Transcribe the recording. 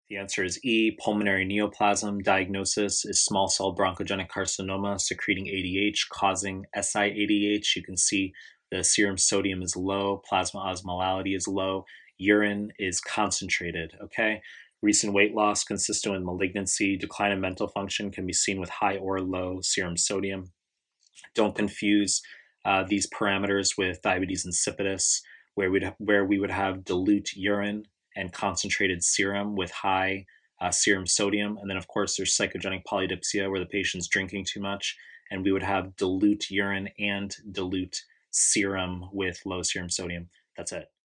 The answer is E, pulmonary neoplasm. Diagnosis is small cell bronchogenic carcinoma secreting ADH, causing SIADH. You can see the serum sodium is low, plasma osmolality is low, urine is concentrated. Okay. Recent weight loss consistent with malignancy, decline in mental function can be seen with high or low serum sodium. Don't confuse these parameters with diabetes insipidus, where we would have dilute urine and concentrated serum with high serum sodium. And then, of course, there's psychogenic polydipsia, where the patient's drinking too much, and we would have dilute urine and dilute serum with low serum sodium. That's it.